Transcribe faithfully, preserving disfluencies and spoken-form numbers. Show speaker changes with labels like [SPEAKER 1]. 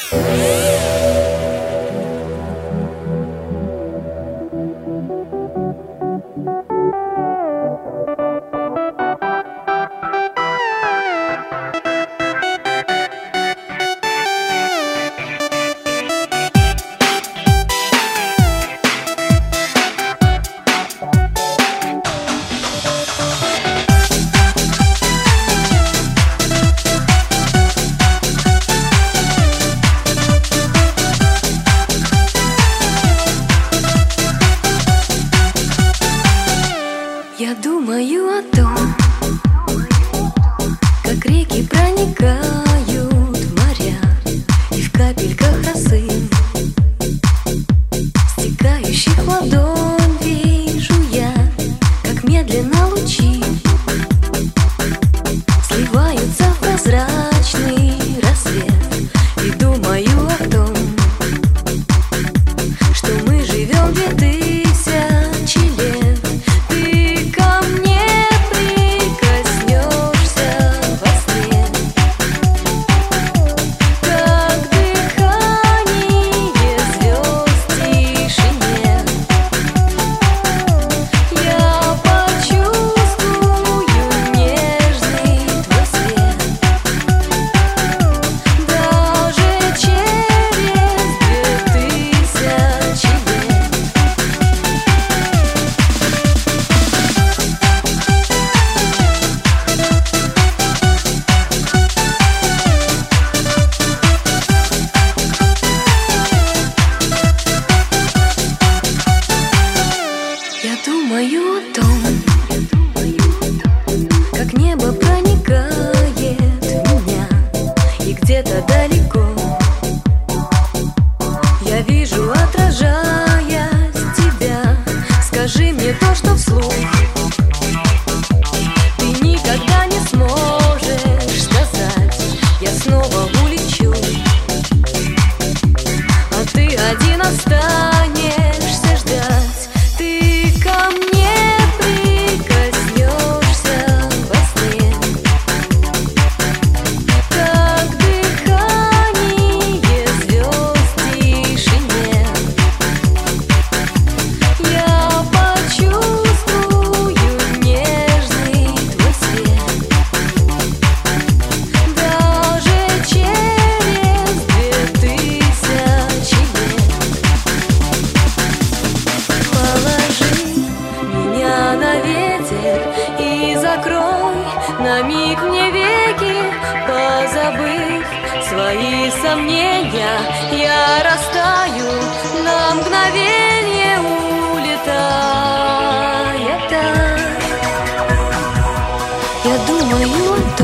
[SPEAKER 1] Я думаю о том, как реки проникают в моря, и в капельках росы, стекающих в ладонь, вижу я, как медленно лучи сливаются в прозрачный рассвет. И думаю о том, что мы живем две тысячи лет. Думаю о том, как небо проникает в меня, и где-то далеко я вижу, отражаясь тебя. Скажи мне то, что вслух ты никогда не сможешь сказать. Я снова улечу, а ты один останешься ждать. И закрой на миг мне веки, позабыв свои сомнения, я растаю на мгновенье, улетая так. Я думаю